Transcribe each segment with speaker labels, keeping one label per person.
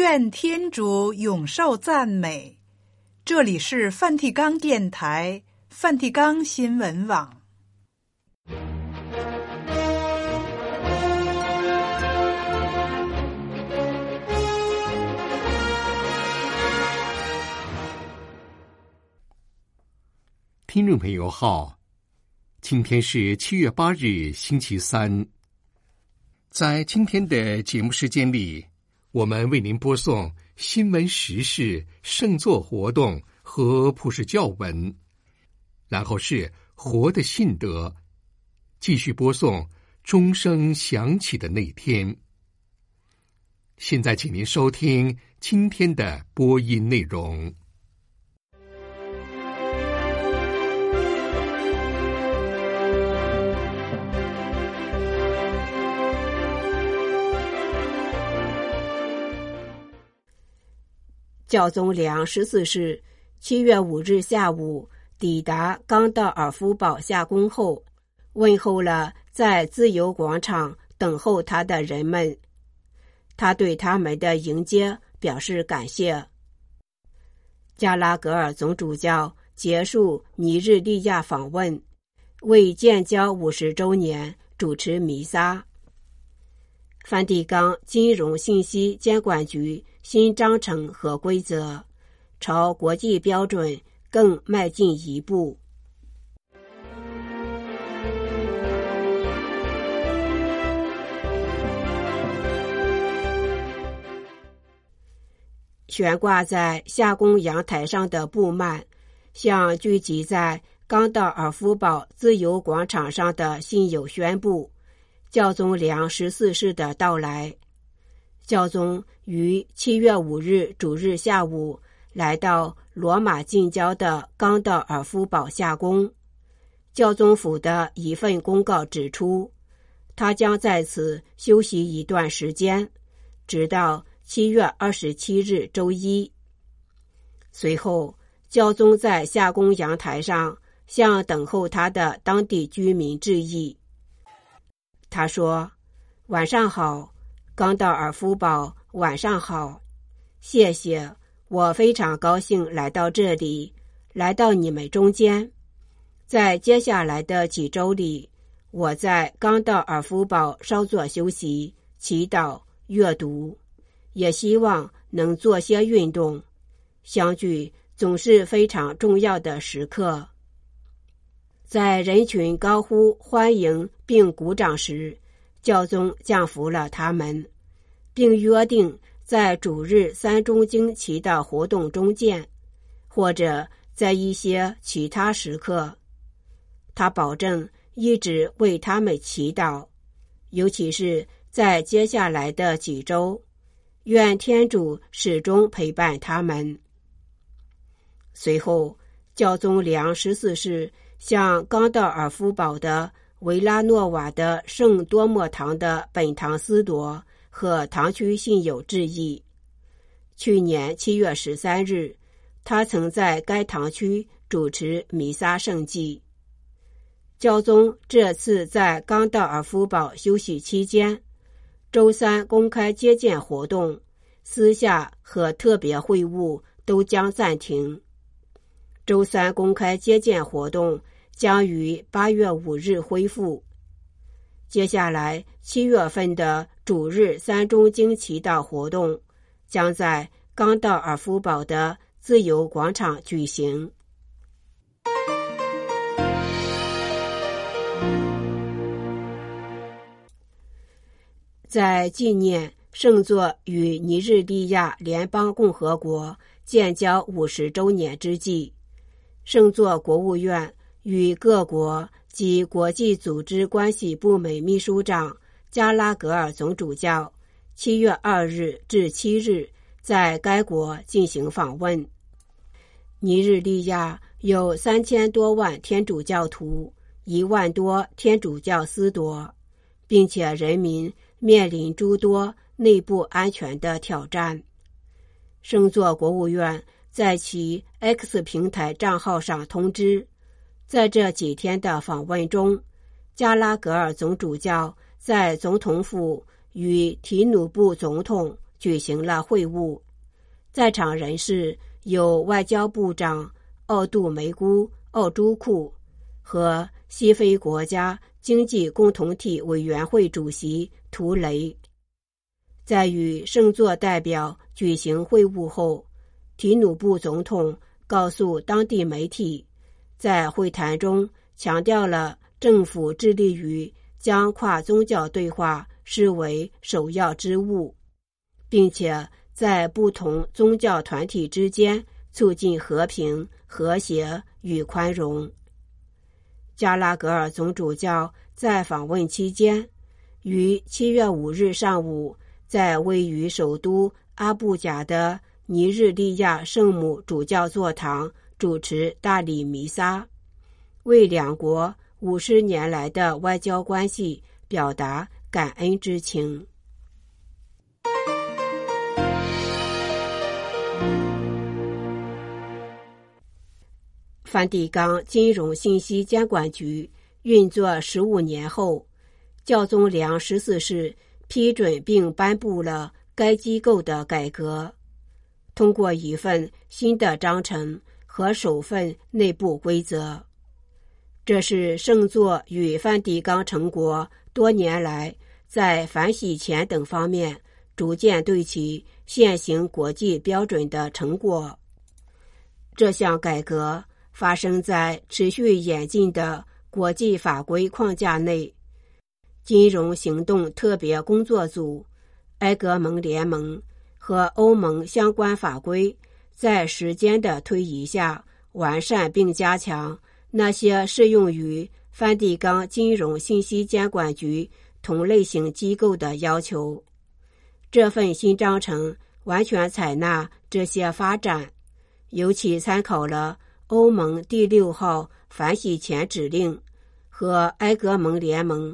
Speaker 1: 愿天主永受赞美。这里是梵蒂冈电台、梵蒂冈新闻网。
Speaker 2: 听众朋友好，今天是7月8日，星期三。在今天的节目时间里，我们为您播送新闻时事、圣座活动和普世教文，然后是活的信德，继续播送钟声响起的那天。现在请您收听今天的播音内容。
Speaker 3: 教宗里昂14世7月5日下午抵达冈道尔夫堡夏宫后，问候了在自由广场等候他的人们。他对他们的迎接表示感谢。加拉格尔总主教结束尼日利亚访问，为建交50周年主持弥撒。梵蒂冈金融信息监管局新章程和规则，朝国际标准更迈进一步。悬挂在夏宫阳台上的布幔，向聚集在冈道尔夫堡自由广场上的信友宣布教宗里昂14世的到来。教宗于7月5日主日下午来到罗马近郊的冈道尔夫堡夏宫。教宗府的一份公告指出，他将在此休息一段时间，直到7月27日周一。随后，教宗在夏宫阳台上向等候他的当地居民致意。他说：“晚上好，冈道尔夫堡，晚上好，谢谢，我非常高兴来到这里，来到你们中间。在接下来的几周里，我在冈道尔夫堡稍作休息、祈祷、阅读，也希望能做些运动。相聚总是非常重要的时刻。”在人群高呼欢迎并鼓掌时，教宗降服了他们，并约定在主日3中经祈祷活动中见，或者在一些其他时刻。他保证一直为他们祈祷，尤其是在接下来的几周，愿天主始终陪伴他们。随后，教宗里昂14世向冈道尔夫堡的维拉诺瓦的圣多默堂的本堂司铎和堂区信友致意。去年7月13日，他曾在该堂区主持弥撒圣祭。教宗这次在冈道尔夫堡休息期间，周三公开接见活动、私下和特别会晤都将暂停。周三公开接见活动将于8月5日恢复。接下来7月份的主日3中经祈祷活动将在冈道尔夫堡的自由广场举行。在纪念圣座与尼日利亚联邦共和国建交50周年之际，圣座国务院与各国及国际组织关系部门秘书长加拉格尔总主教7月2日至7日在该国进行访问。尼日利亚有3000多万天主教徒，1万多天主教司铎，并且人民面临诸多内部安全的挑战。圣座国务院在其 X 平台账号上通知，在这几天的访问中，加拉格尔总主教在总统府与提努布总统举行了会晤，在场人士有外交部长奥杜梅姑·奥朱库和西非国家经济共同体委员会主席图雷。在与圣座代表举行会晤后，提努布总统告诉当地媒体，在会谈中强调了政府致力于将跨宗教对话视为首要之务，并且在不同宗教团体之间促进和平、和谐与宽容。加拉格尔总主教在访问期间，于7月5日上午在位于首都阿布贾的尼日利亚圣母主教座堂主持大礼弥撒，为两国50年来的外交关系表达感恩之情。梵蒂冈金融信息监管局运作15年后，教宗良14世批准并颁布了该机构的改革，通过一份新的章程和首份内部规则。这是圣座与梵蒂冈城国多年来在反洗钱等方面逐渐对其现行国际标准的成果。这项改革发生在持续演进的国际法规框架内。金融行动特别工作组、埃格蒙联盟和欧盟相关法规在时间的推移下完善并加强那些适用于梵蒂冈金融信息监管局同类型机构的要求。这份新章程完全采纳这些发展，尤其参考了欧盟第6号反洗钱指令和埃格蒙联盟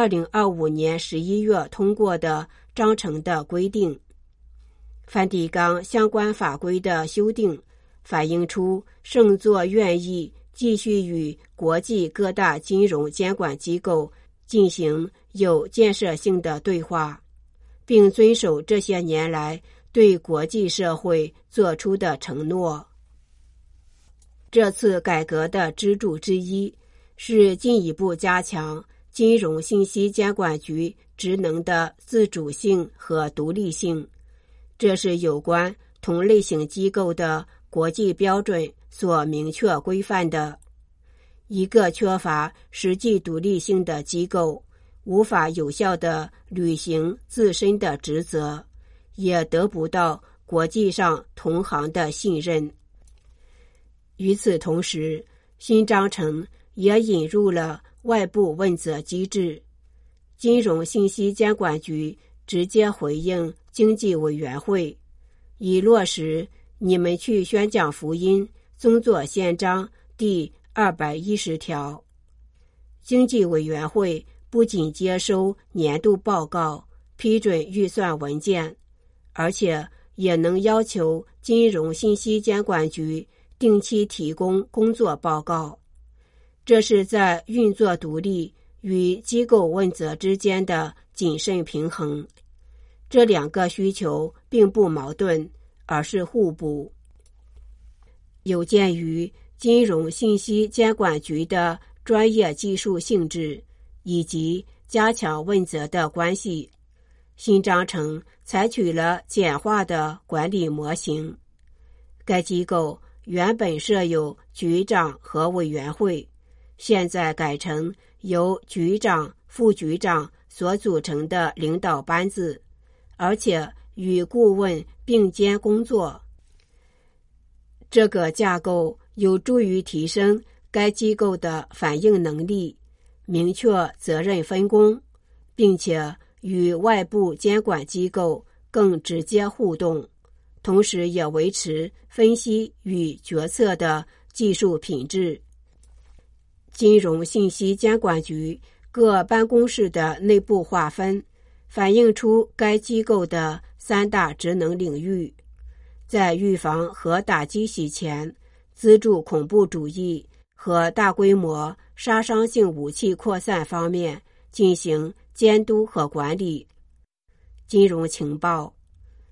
Speaker 3: 2025年11月通过的章程的规定。梵蒂冈相关法规的修订反映出圣座愿意继续与国际各大金融监管机构进行有建设性的对话，并遵守这些年来对国际社会做出的承诺。这次改革的支柱之一是进一步加强金融信息监管局职能的自主性和独立性，这是有关同类型机构的国际标准所明确规范的。一个缺乏实际独立性的机构无法有效地履行自身的职责，也得不到国际上同行的信任。与此同时，新章程也引入了外部问责机制。金融信息监管局直接回应经济委员会，以落实你们去宣讲福音宗座宪章第210条。经济委员会不仅接收年度报告，批准预算文件，而且也能要求金融信息监管局定期提供工作报告。这是在运作独立与机构问责之间的谨慎平衡。这两个需求并不矛盾，而是互补。有鉴于金融信息监管局的专业技术性质以及加强问责的关系，新章程采取了简化的管理模型。该机构原本设有局长和委员会，现在改成由局长、副局长所组成的领导班子，而且与顾问并肩工作。这个架构有助于提升该机构的反应能力，明确责任分工，并且与外部监管机构更直接互动，同时也维持分析与决策的技术品质。金融信息监管局各办公室的内部划分反映出该机构的3大职能领域，在预防和打击洗钱、资助恐怖主义和大规模杀伤性武器扩散方面进行监督和管理。金融情报、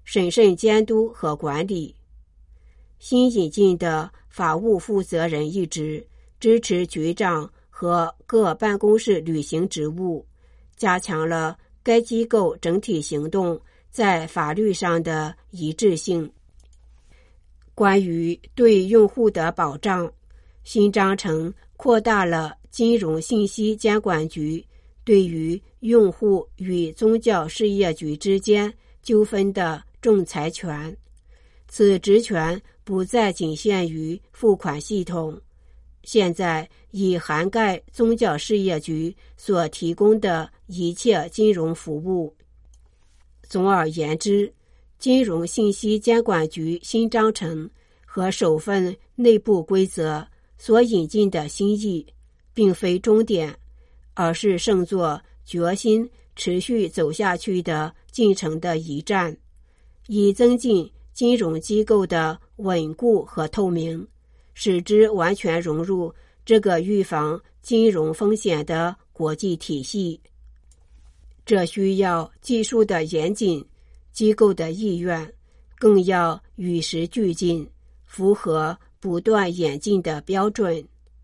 Speaker 3: 审慎监督和管理。新引进的法务负责人一职支持局长和各办公室履行职务，加强了该机构整体行动在法律上的一致性。关于对用户的保障，新章程扩大了金融信息监管局对于用户与宗教事业局之间纠纷的仲裁权。此职权不再仅限于付款系统，现在已涵盖宗教事业局所提供的一切金融服务。总而言之，金融信息监管局新章程和首份内部规则所引进的新意，并非终点，而是胜作决心持续走下去的进程的一站，以增进金融机构的稳固和透明，使之完全融入这个预防金融风险的国际体系。这需要技术的严谨，机构的意愿，更要与时俱进，符合不断演进的标准。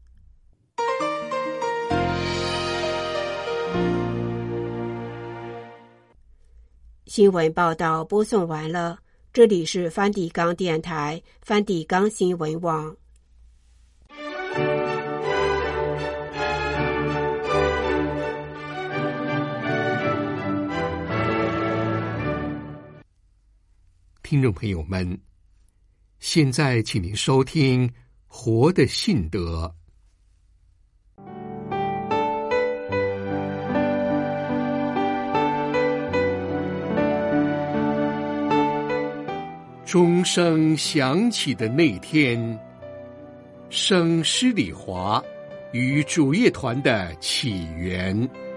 Speaker 3: 新闻报道播送完了，这里是梵蒂冈电台梵蒂冈新闻网。
Speaker 2: 听众朋友们，现在请您收听《活的信德》。钟声响起的那天，圣施礼华与主业团的起源。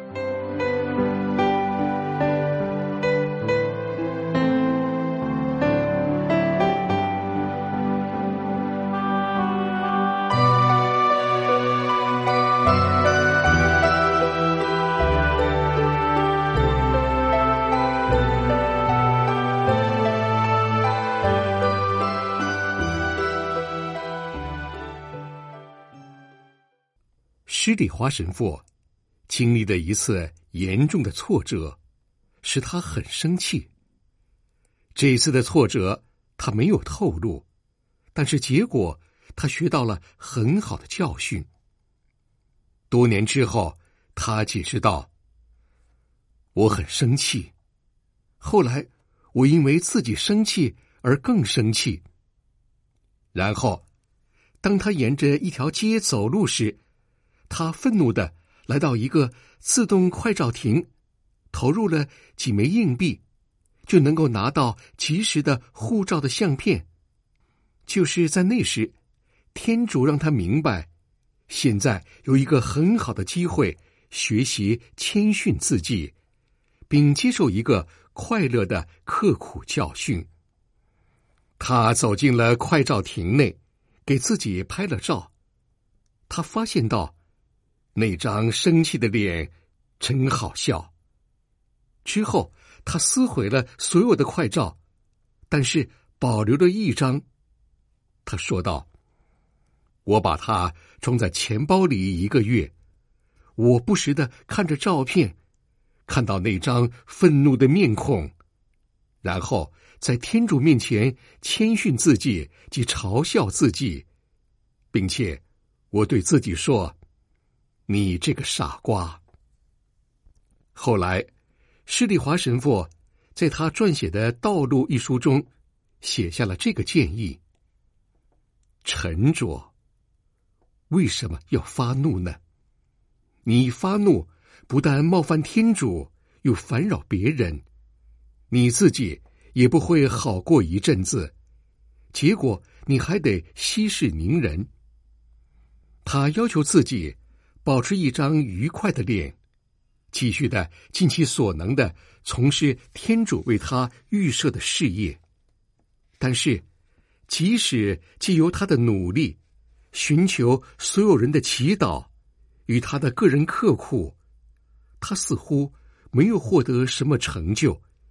Speaker 2: 施礼华神父经历了一次严重的挫折，使他很生气。这次的挫折他没有透露，但是结果他学到了很好的教训。多年之后，他解释道：我很生气，后来我因为自己生气而更生气。然后当他沿着一条街走路时，他愤怒地来到一个自动快照亭，投入了几枚硬币，就能够拿到及时的护照的相片。就是在那时，天主让他明白，现在有一个很好的机会学习谦逊自己，并接受一个快乐的刻苦教训。他走进了快照亭内，给自己拍了照。他发现到那张生气的脸真好笑。之后他撕毁了所有的快照，但是保留了一张。他说道：我把它装在钱包里1个月，我不时地看着照片，看到那张愤怒的面孔，然后在天主面前谦逊自己及嘲笑自己，并且我对自己说：你这个傻瓜。后来施礼华神父在他撰写的《道路》一书中写下了这个建议：沉着。为什么要发怒呢？你发怒不但冒犯天主，又烦扰别人，你自己也不会好过一阵子，结果你还得息事宁人。他要求自己保持一张愉快的脸，继续的尽其所能的从事天主为他预设的事业。但是即使藉由他的努力，寻求所有人的祈祷与他的个人刻苦，他似乎没有获得什么成就，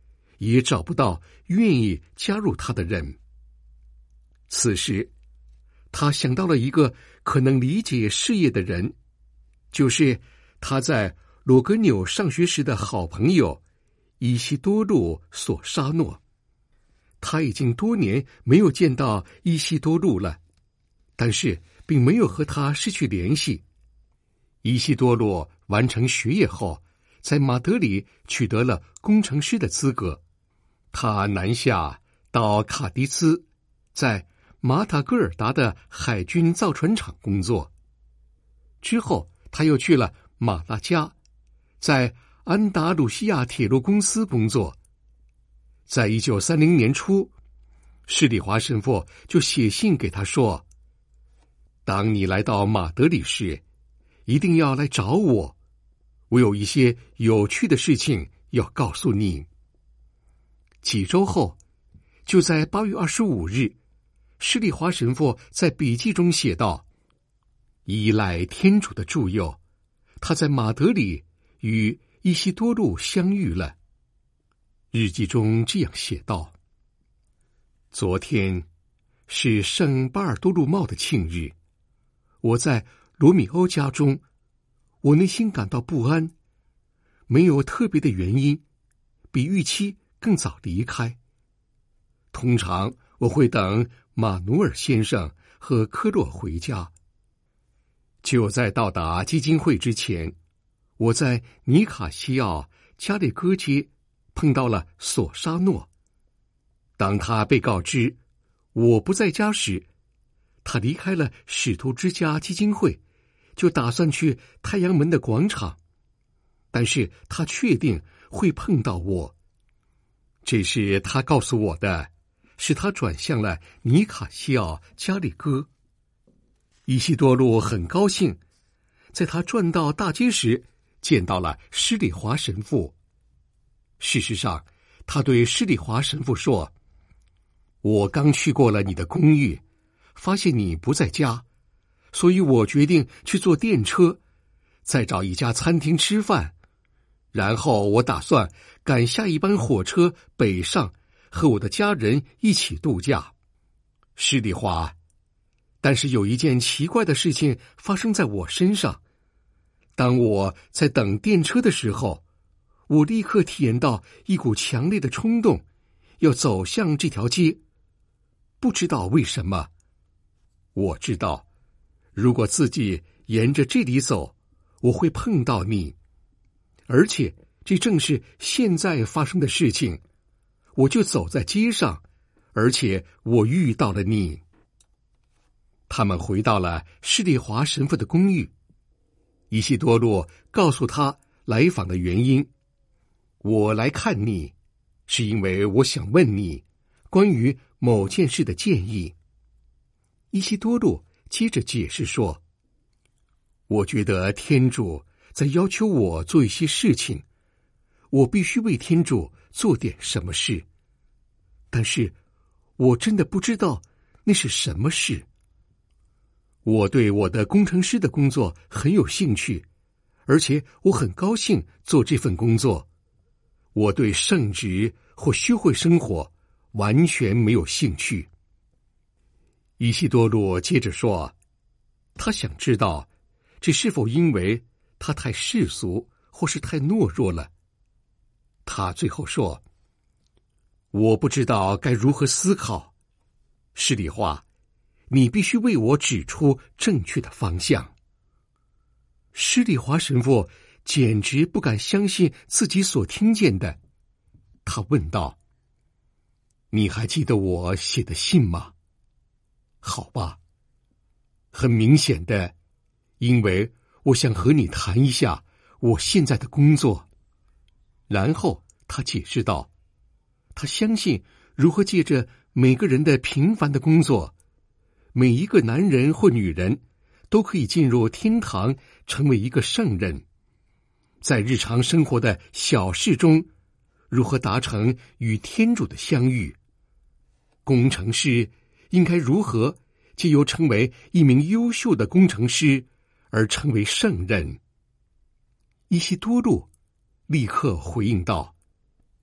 Speaker 2: 也找不到愿意加入他的人。此时，他想到了一个可能理解事业的人，就是他在罗格纽上学时的好朋友伊西多路·索沙诺。他已经多年没有见到伊西多路了，但是并没有和他失去联系。伊西多路完成学业后，在马德里取得了工程师的资格。他南下到卡迪兹，在马塔戈尔达的海军造船厂工作。之后他又去了马拉加，在安达鲁西亚铁路公司工作。在1930年初，施里华神父就写信给他说，当你来到马德里时，一定要来找我，我有一些有趣的事情要告诉你。几周后，就在8月25日，施里华神父在笔记中写道，依赖天主的助佑，他在马德里与伊西多路相遇了。日记中这样写道，昨天是圣巴尔多禄茂的庆日，我在罗米欧家中，我内心感到不安，没有特别的原因，比预期更早离开。通常我会等马努尔先生和科洛回家。就在到达基金会之前，我在尼卡西奥加列戈街碰到了索沙诺。当他被告知我不在家时，他离开了使徒之家基金会，就打算去太阳门的广场，但是他确定会碰到我。这是他告诉我的，使他转向了尼卡西奥加里戈。伊西多路很高兴，在他转到大街时见到了施里华神父。事实上，他对施里华神父说，我刚去过了你的公寓，发现你不在家，所以我决定去坐电车，再找一家餐厅吃饭，然后我打算赶下一班火车北上，和我的家人一起度假。施里华，但是有一件奇怪的事情发生在我身上。当我在等电车的时候，我立刻体验到一股强烈的冲动，要走向这条街。不知道为什么，我知道，如果自己沿着这里走，我会碰到你，而且这正是现在发生的事情。我就走在街上，而且我遇到了你。他们回到了施里华神父的公寓。伊西多路告诉他来访的原因，我来看你，是因为我想问你关于某件事的建议。伊西多路接着解释说，我觉得天主在要求我做一些事情，我必须为天主做点什么事，但是我真的不知道那是什么事。我对我的工程师的工作很有兴趣，而且我很高兴做这份工作。我对圣职或修会生活完全没有兴趣。伊西多路接着说，他想知道这是否因为他太世俗或是太懦弱了。他最后说，我不知道该如何思考。施里华，你必须为我指出正确的方向。施里华神父简直不敢相信自己所听见的。他问道，你还记得我写的信吗？好吧，很明显的，因为我想和你谈一下我现在的工作。然后他解释道，他相信如何借着每个人的平凡的工作，每一个男人或女人都可以进入天堂，成为一个圣人。在日常生活的小事中，如何达成与天主的相遇？工程师应该如何藉由成为一名优秀的工程师而成为圣人？伊西多路立刻回应道，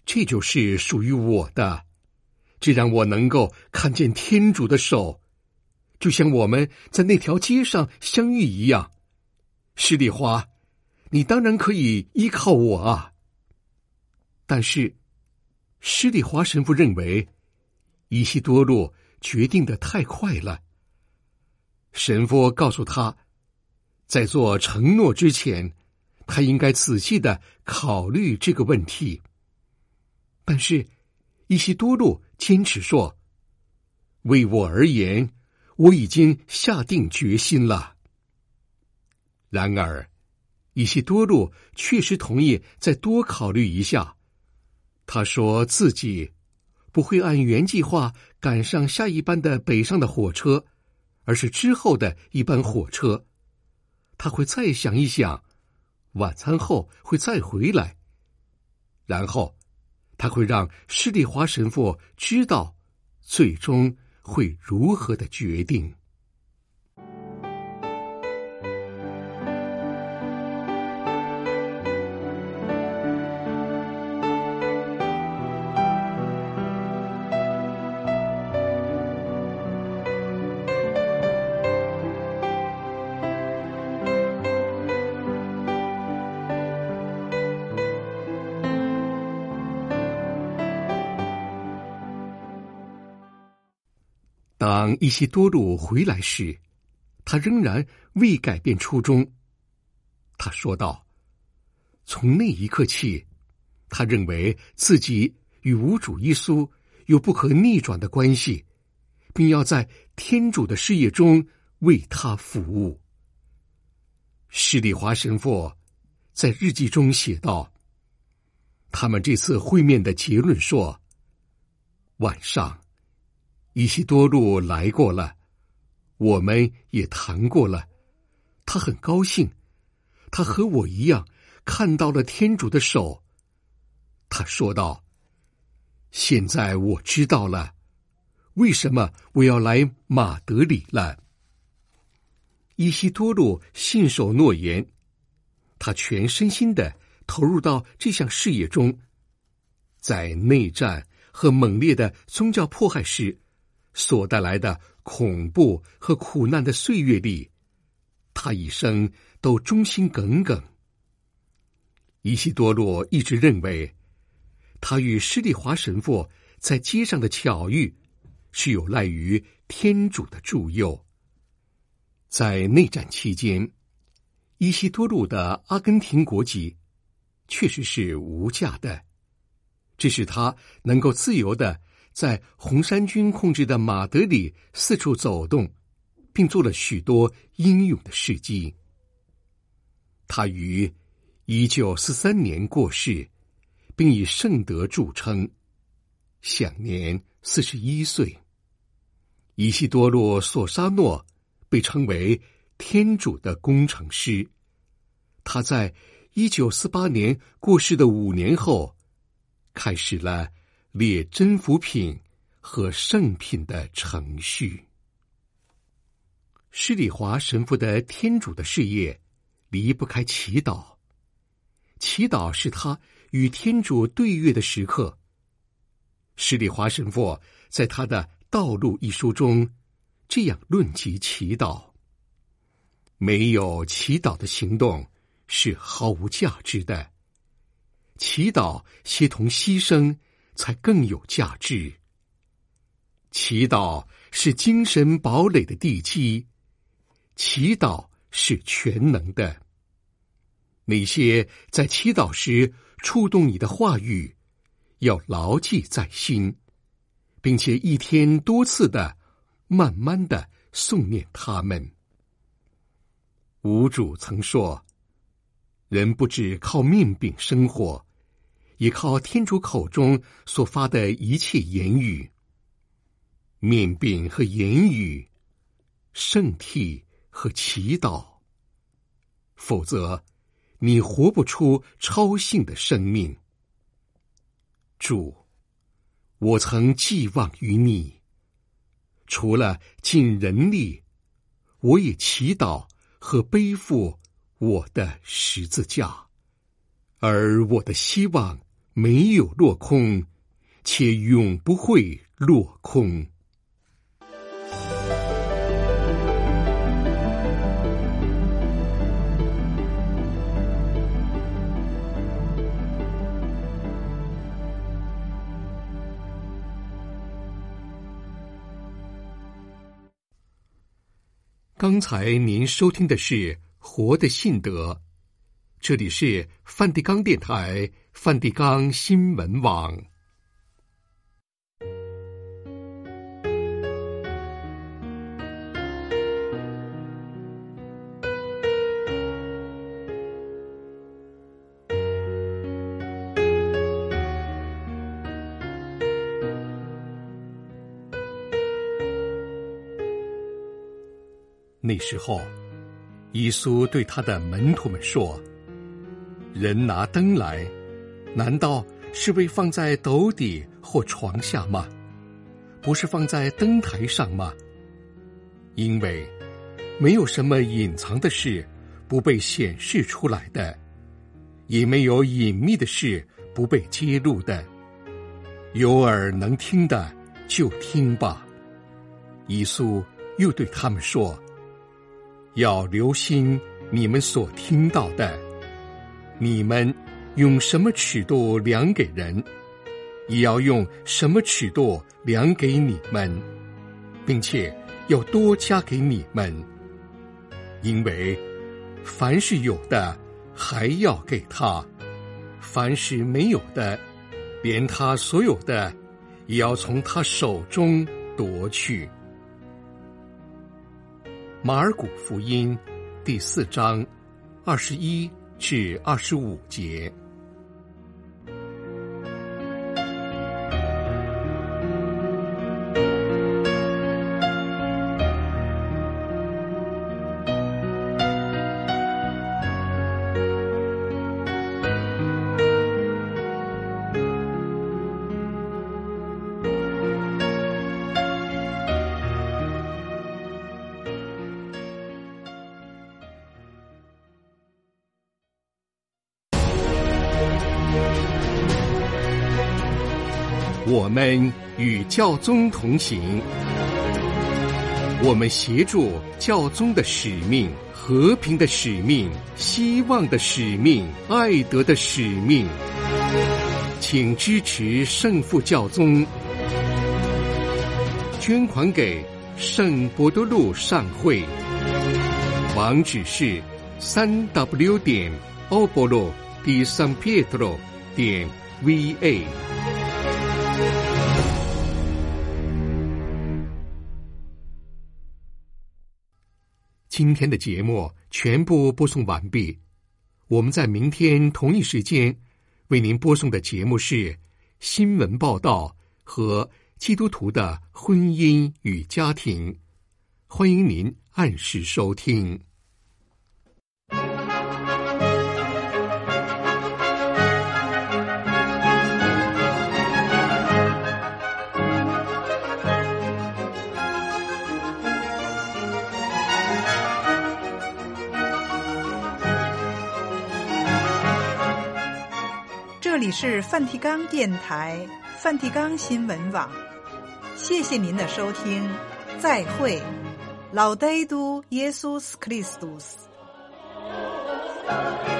Speaker 2: 这就是属于我的，这让我能够看见天主的手，就像我们在那条街上相遇一样。施丽华，你当然可以依靠我啊。但是施丽华神父认为伊西多禄决定得太快了。神父告诉他，在做承诺之前，他应该仔细地考虑这个问题。但是伊西多禄坚持说，为我而言，我已经下定决心了。然而伊西多禄确实同意再多考虑一下。他说自己不会按原计划赶上下一班的北上的火车，而是之后的一班火车。他会再想一想，晚餐后会再回来，然后他会让施丽华神父知道最终会如何的决定。当伊西多禄回来时，他仍然未改变初衷。他说道，从那一刻起，他认为自己与无主耶稣有不可逆转的关系，并要在天主的事业中为他服务。施丽华神父在日记中写道，他们这次会面的结论说，晚上伊西多禄来过了，我们也谈过了，他很高兴，他和我一样看到了天主的手。他说道，现在我知道了，为什么我要来马德里了。伊西多禄信守诺言，他全身心地投入到这项事业中。在内战和猛烈的宗教迫害时所带来的恐怖和苦难的岁月里，他一生都忠心耿耿。伊西多禄一直认为，他与施丽华神父在街上的巧遇是有赖于天主的助佑。在内战期间，伊西多禄的阿根廷国籍确实是无价的，这使他能够自由地在红衫军控制的马德里四处走动，并做了许多英勇的事迹。他于1943年过世，并以圣德著称，享年41岁。伊西多禄·索沙诺被称为天主的工程师。他在1948年过世的5年后，开始了列真福品和圣品的程序。施丽华神父的天主的事业离不开祈祷，祈祷是他与天主对悦的时刻。施丽华神父在他的《道路》一书中这样论及祈祷：没有祈祷的行动是毫无价值的，祈祷协同牺牲才更有价值。祈祷是精神堡垒的地基，祈祷是全能的。那些在祈祷时触动你的话语，要牢记在心，并且一天多次的慢慢的诵念它们。吾主曾说，人不只靠面饼生活，也靠天主口中所发的一切言语。面饼和言语，圣体和祈祷，否则你活不出超性的生命。主，我曾寄望于你，除了尽人力，我也祈祷和背负我的十字架，而我的希望没有落空，且永不会落空。刚才您收听的是《活的信德》，这里是梵蒂冈电台梵蒂冈新闻网。那时候，耶稣对他的门徒们说：人拿灯来，难道是为放在斗底或床下吗？不是放在灯台上吗？因为没有什么隐藏的事不被显示出来的，也没有隐秘的事不被揭露的。有耳能听的就听吧。耶稣又对他们说：要留心你们所听到的，你们用什么尺度量给人，也要用什么尺度量给你们，并且要多加给你们。因为凡是有的还要给他，凡是没有的，连他所有的也要从他手中夺去。马尔谷福音第4章21至25节。我们与教宗同行，我们协助教宗的使命，和平的使命，希望的使命，爱德的使命。请支持圣父教宗，捐款给圣伯多禄善会，网址是3w.obolo.di.San Pietro.va。今天的节目全部播送完毕，我们在明天同一时间为您播送的节目是新闻报道和基督徒的婚姻与家庭，欢迎您按时收听。
Speaker 1: 这里是梵蒂冈电台梵蒂冈新闻网，谢谢您的收听，再会。Laudetur Jesus Christus。